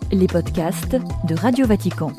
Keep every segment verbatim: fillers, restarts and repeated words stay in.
Les podcasts de Radio Vatican.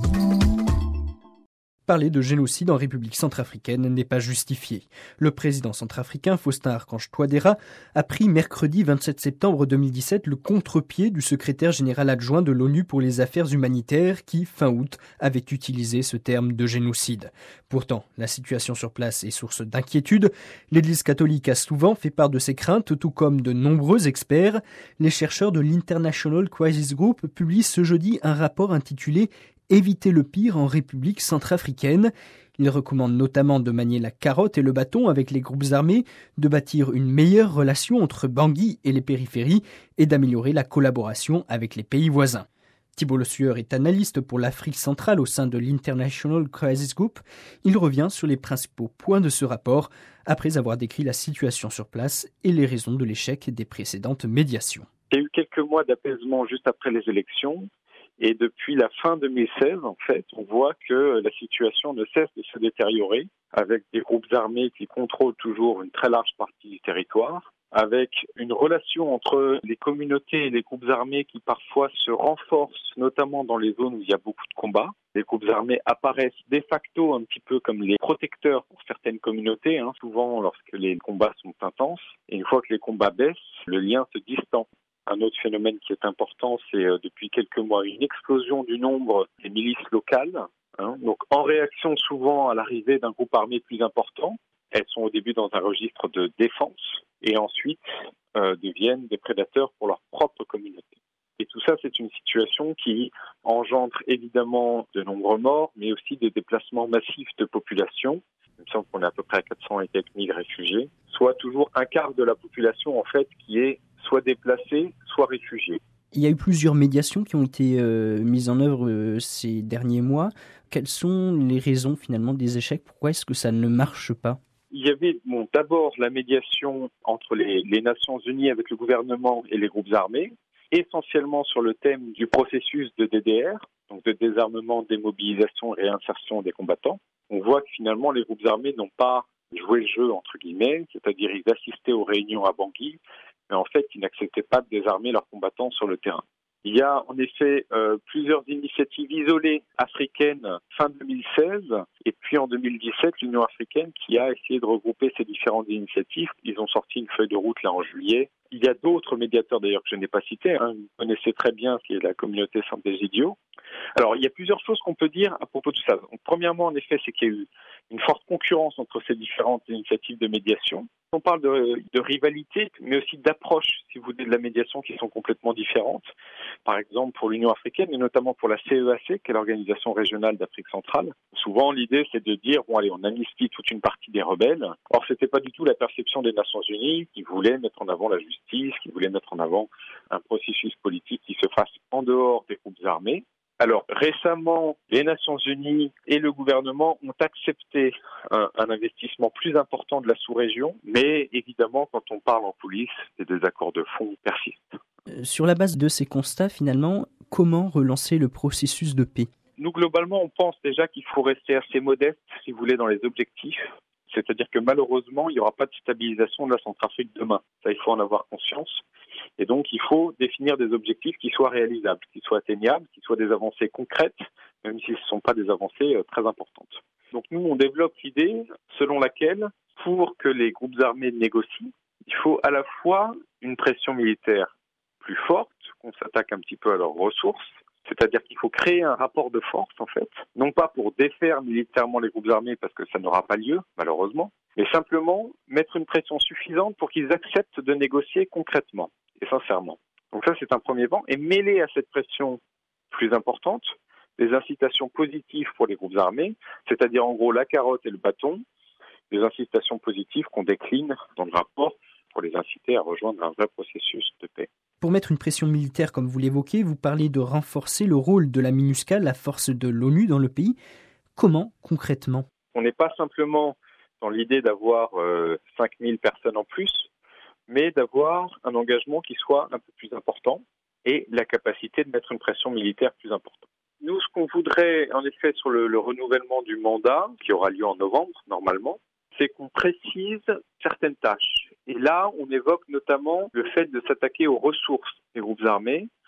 Parler de génocide en République centrafricaine n'est pas justifié. Le président centrafricain Faustin Archange Touadéra a pris mercredi vingt-sept septembre deux mille dix-sept le contre-pied du secrétaire général adjoint de l'ONU pour les affaires humanitaires qui, fin août, avait utilisé ce terme de génocide. Pourtant, la situation sur place est source d'inquiétude. L'Église catholique a souvent fait part de ses craintes, tout comme de nombreux experts. Les chercheurs de l'International Crisis Group publient ce jeudi un rapport intitulé Éviter le pire en République centrafricaine. Il recommande notamment de manier la carotte et le bâton avec les groupes armés, de bâtir une meilleure relation entre Bangui et les périphéries et d'améliorer la collaboration avec les pays voisins. Thibault Le Sueur est analyste pour l'Afrique centrale au sein de l'International Crisis Group. Il revient sur les principaux points de ce rapport après avoir décrit la situation sur place et les raisons de l'échec des précédentes médiations. Il y a eu quelques mois d'apaisement juste après les élections. Et depuis la fin deux mille seize, en fait, on voit que la situation ne cesse de se détériorer, avec des groupes armés qui contrôlent toujours une très large partie du territoire, avec une relation entre les communautés et les groupes armés qui parfois se renforcent, notamment dans les zones où il y a beaucoup de combats. Les groupes armés apparaissent de facto un petit peu comme les protecteurs pour certaines communautés, hein, souvent lorsque les combats sont intenses. Et une fois que les combats baissent, le lien se distend. Un autre phénomène qui est important, c'est euh, depuis quelques mois une explosion du nombre des milices locales. Hein. Donc, en réaction souvent à l'arrivée d'un groupe armé plus important, elles sont au début dans un registre de défense et ensuite euh, deviennent des prédateurs pour leur propre communauté. Et tout ça, c'est une situation qui engendre évidemment de nombreux morts, mais aussi des déplacements massifs de population. Il me semble qu'on est à peu près à quatre cents et quelques mille réfugiés, soit toujours un quart de la population en fait qui est soit déplacés, soit réfugiés. Il y a eu plusieurs médiations qui ont été euh, mises en œuvre euh, ces derniers mois. Quelles sont les raisons finalement des échecs ? Pourquoi est-ce que ça ne marche pas ? Il y avait bon, d'abord la médiation entre les, les Nations Unies avec le gouvernement et les groupes armés, essentiellement sur le thème du processus de D D R, donc de désarmement, démobilisation et réinsertion des combattants. On voit que finalement les groupes armés n'ont pas joué le jeu, entre guillemets, c'est-à-dire ils assistaient aux réunions à Bangui, mais en fait, ils n'acceptaient pas de désarmer leurs combattants sur le terrain. Il y a en effet euh, plusieurs initiatives isolées africaines fin deux mille seize, et puis en deux mille dix-sept, l'Union africaine qui a essayé de regrouper ces différentes initiatives. Ils ont sorti une feuille de route là en juillet. Il y a d'autres médiateurs d'ailleurs que je n'ai pas cités, hein. Vous connaissez très bien, qui est la communauté Sant'Egidio. Alors, il y a plusieurs choses qu'on peut dire à propos de ça. Donc, premièrement, en effet, c'est qu'il y a eu une forte concurrence entre ces différentes initiatives de médiation. On parle de, de rivalité, mais aussi d'approche, si vous voulez, de la médiation qui sont complètement différentes. Par exemple, pour l'Union africaine, et notamment pour la C E A C, qui est l'Organisation régionale d'Afrique centrale. Souvent, l'idée, c'est de dire, bon, allez, on amnistie toute une partie des rebelles. Or, c'était pas du tout la perception des Nations Unies, qui voulaient mettre en avant la justice, qui voulaient mettre en avant un processus politique qui se fasse en dehors des groupes armés. Alors, récemment, les Nations Unies et le gouvernement ont accepté un, un investissement plus important de la sous-région, mais évidemment, quand on parle en coulisses, les désaccords de fond persistent. Euh, sur la base de ces constats, finalement, comment relancer le processus de paix ? Nous, globalement, on pense déjà qu'il faut rester assez modeste, si vous voulez, dans les objectifs. C'est-à-dire que malheureusement, il n'y aura pas de stabilisation de la Centrafrique demain. Ça, il faut en avoir conscience. Et donc, il faut définir des objectifs qui soient réalisables, qui soient atteignables, qui soient des avancées concrètes, même si ce ne sont pas des avancées euh, très importantes. Donc, nous, on développe l'idée selon laquelle, pour que les groupes armés négocient, il faut à la fois une pression militaire plus forte, qu'on s'attaque un petit peu à leurs ressources, c'est-à-dire qu'il faut créer un rapport de force, en fait, non pas pour défaire militairement les groupes armés, parce que ça n'aura pas lieu, malheureusement, mais simplement mettre une pression suffisante pour qu'ils acceptent de négocier concrètement et sincèrement. Donc ça, c'est un premier pan. Et mêler à cette pression plus importante des incitations positives pour les groupes armés, c'est-à-dire en gros la carotte et le bâton, des incitations positives qu'on décline dans le rapport pour les inciter à rejoindre un vrai processus de paix. Pour mettre une pression militaire, comme vous l'évoquez, vous parlez de renforcer le rôle de la MINUSCA, la force de l'ONU dans le pays. Comment, concrètement ? On n'est pas simplement dans l'idée d'avoir euh, cinq mille personnes en plus, mais d'avoir un engagement qui soit un peu plus important et la capacité de mettre une pression militaire plus importante. Nous, ce qu'on voudrait, en effet, sur le, le renouvellement du mandat, qui aura lieu en novembre, normalement, c'est qu'on précise certaines tâches. Et là, on évoque notamment le fait de s'attaquer aux ressources des groupes armés.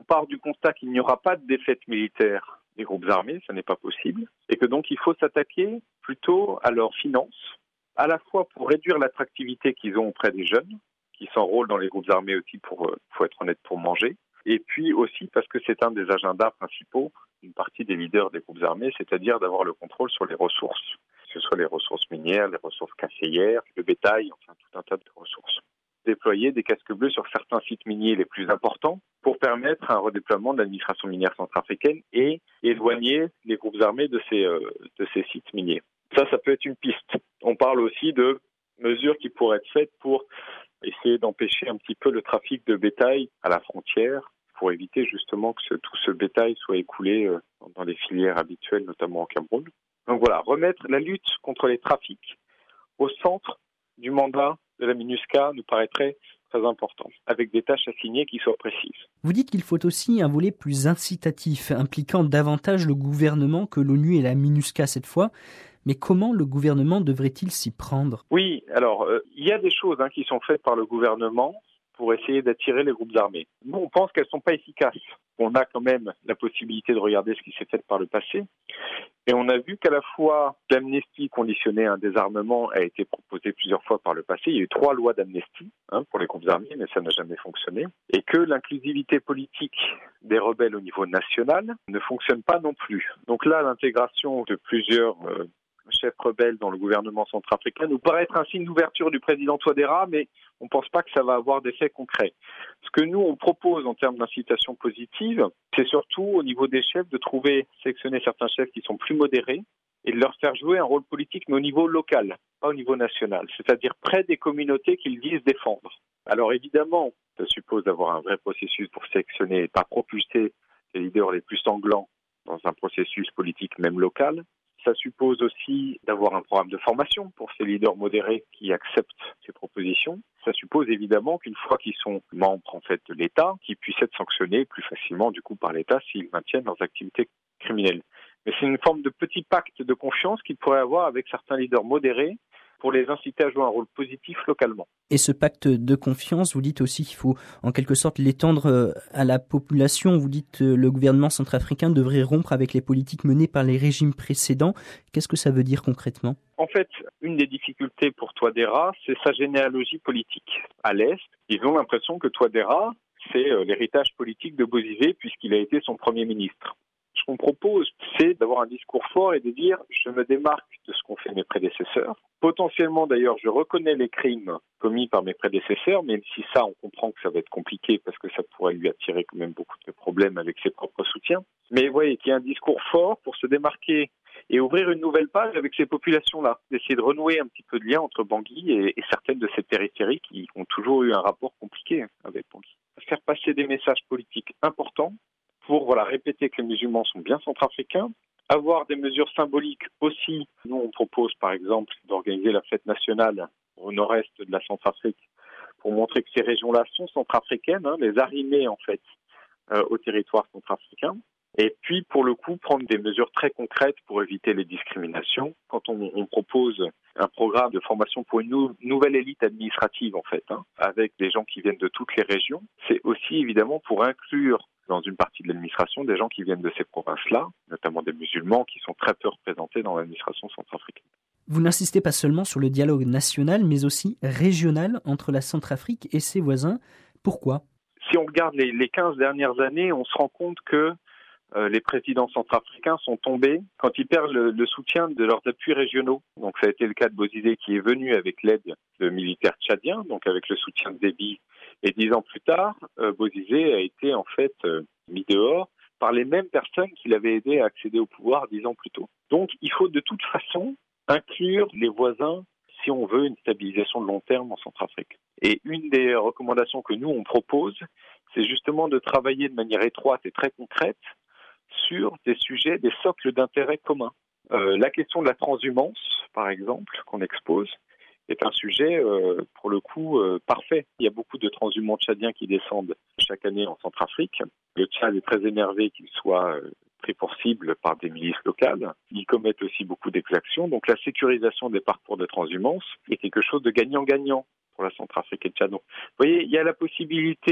On part du constat qu'il n'y aura pas de défaite militaire des groupes armés, ça n'est pas possible, et que donc il faut s'attaquer plutôt à leurs finances, à la fois pour réduire l'attractivité qu'ils ont auprès des jeunes, qui s'enrôlent dans les groupes armés aussi pour, euh, faut être honnête, pour manger, et puis aussi parce que c'est un des agendas principaux d'une partie des leaders des groupes armés, c'est-à-dire d'avoir le contrôle sur les ressources, que ce soit les ressources minières, les ressources caféières, le bétail, enfin tout un tas de ressources. Déployer des casques bleus sur certains sites miniers les plus importants pour permettre un redéploiement de l'administration minière centrafricaine et éloigner les groupes armés de ces, euh, de ces sites miniers. Ça, ça peut être une piste. On parle aussi de mesures qui pourraient être faites pour essayer d'empêcher un petit peu le trafic de bétail à la frontière, pour éviter justement que ce, tout ce bétail soit écoulé euh, dans les filières habituelles, notamment au Cameroun. Donc voilà, remettre la lutte contre les trafics au centre du mandat de la MINUSCA nous paraîtrait très important, avec des tâches assignées qui soient précises. Vous dites qu'il faut aussi un volet plus incitatif, impliquant davantage le gouvernement que l'ONU et la MINUSCA cette fois. Mais comment le gouvernement devrait-il s'y prendre ? Oui, alors euh, il y a des choses hein, qui sont faites par le gouvernement pour essayer d'attirer les groupes armés. Nous, on pense qu'elles ne sont pas efficaces. On a quand même la possibilité de regarder ce qui s'est fait par le passé. Et on a vu qu'à la fois l'amnistie conditionnée à un désarmement a été proposée plusieurs fois par le passé. Il y a eu trois lois d'amnistie hein, pour les groupes armés, mais ça n'a jamais fonctionné. Et que l'inclusivité politique des rebelles au niveau national ne fonctionne pas non plus. Donc là, l'intégration de plusieurs euh, chefs rebelles dans le gouvernement centrafricain nous paraît être un signe d'ouverture du président Touadéra, mais on ne pense pas que ça va avoir d'effet concret. Ce que nous, on propose en termes d'incitation positive, c'est surtout au niveau des chefs de trouver, sélectionner certains chefs qui sont plus modérés et de leur faire jouer un rôle politique, mais au niveau local, pas au niveau national, c'est-à-dire près des communautés qu'ils disent défendre. Alors évidemment, ça suppose d'avoir un vrai processus pour sélectionner et pas propulser les leaders les plus sanglants dans un processus politique même local. Ça suppose aussi d'avoir un programme de formation pour ces leaders modérés qui acceptent ces propositions. Ça suppose évidemment qu'une fois qu'ils sont membres en fait de l'État, qu'ils puissent être sanctionnés plus facilement du coup par l'État s'ils maintiennent leurs activités criminelles. Mais c'est une forme de petit pacte de confiance qu'ils pourraient avoir avec certains leaders modérés pour les inciter à jouer un rôle positif localement. Et ce pacte de confiance, vous dites aussi qu'il faut en quelque sorte l'étendre à la population. Vous dites que le gouvernement centrafricain devrait rompre avec les politiques menées par les régimes précédents. Qu'est-ce que ça veut dire concrètement ? En fait, une des difficultés pour Touadéra, c'est sa généalogie politique. À l'Est, ils ont l'impression que Touadéra, c'est l'héritage politique de Bozizé puisqu'il a été son Premier ministre. Ce qu'on propose, c'est d'avoir un discours fort et de dire « je me démarque de ce qu'ont fait mes prédécesseurs ». Potentiellement, d'ailleurs, je reconnais les crimes commis par mes prédécesseurs, même si ça, on comprend que ça va être compliqué parce que ça pourrait lui attirer quand même beaucoup de problèmes avec ses propres soutiens. Mais vous voyez qu'il y a un discours fort pour se démarquer et ouvrir une nouvelle page avec ces populations-là, d'essayer de renouer un petit peu de lien entre Bangui et, et certaines de ces périphéries qui ont toujours eu un rapport compliqué avec Bangui. Faire passer des messages politiques importants pour voilà, répéter que les musulmans sont bien centrafricains, avoir des mesures symboliques aussi. Nous, on propose par exemple d'organiser la fête nationale au nord-est de la Centrafrique pour montrer que ces régions-là sont centrafricaines, hein, les arrimer en fait euh, au territoire centrafricain. Et puis, pour le coup, prendre des mesures très concrètes pour éviter les discriminations. Quand on, on propose un programme de formation pour une nou- nouvelle élite administrative, en fait, hein, avec des gens qui viennent de toutes les régions, c'est aussi évidemment pour inclure dans une partie de l'administration des gens qui viennent de ces provinces-là, notamment des musulmans qui sont très peu représentés dans l'administration centrafricaine. Vous n'insistez pas seulement sur le dialogue national, mais aussi régional entre la Centrafrique et ses voisins. Pourquoi ? Si on regarde les, les quinze dernières années, on se rend compte que Euh, les présidents centrafricains sont tombés quand ils perdent le, le soutien de leurs appuis régionaux. Donc ça a été le cas de Bozizé qui est venu avec l'aide de militaires tchadiens, donc avec le soutien de Déby. Et dix ans plus tard, euh, Bozizé a été en fait euh, mis dehors par les mêmes personnes qui l'avaient aidé à accéder au pouvoir dix ans plus tôt. Donc il faut de toute façon inclure les voisins si on veut une stabilisation de long terme en Centrafrique. Et une des recommandations que nous on propose, c'est justement de travailler de manière étroite et très concrète sur des sujets, des socles d'intérêt communs. Euh, la question de la transhumance, par exemple, qu'on expose, est un sujet, euh, pour le coup, euh, parfait. Il y a beaucoup de transhumants tchadiens qui descendent chaque année en Centrafrique. Le Tchad est très énervé qu'ils soient euh, pris pour cible par des milices locales. Ils commettent aussi beaucoup d'exactions. Donc la sécurisation des parcours de transhumance est quelque chose de gagnant-gagnant pour la Centrafrique et le Tchad. Donc, vous voyez, il y a la possibilité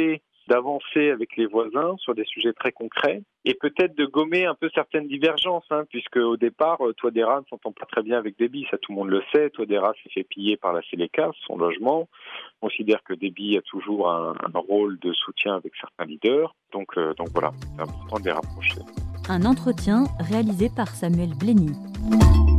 d'avancer avec les voisins sur des sujets très concrets et peut-être de gommer un peu certaines divergences, hein, puisque au départ, Touadéra ne s'entend pas très bien avec Déby, ça tout le monde le sait. Touadéra s'est fait piller par la Séléka, son logement. On considère que Déby a toujours un, un rôle de soutien avec certains leaders. Donc, euh, donc voilà, c'est important de les rapprocher. Un entretien réalisé par Samuel Blény.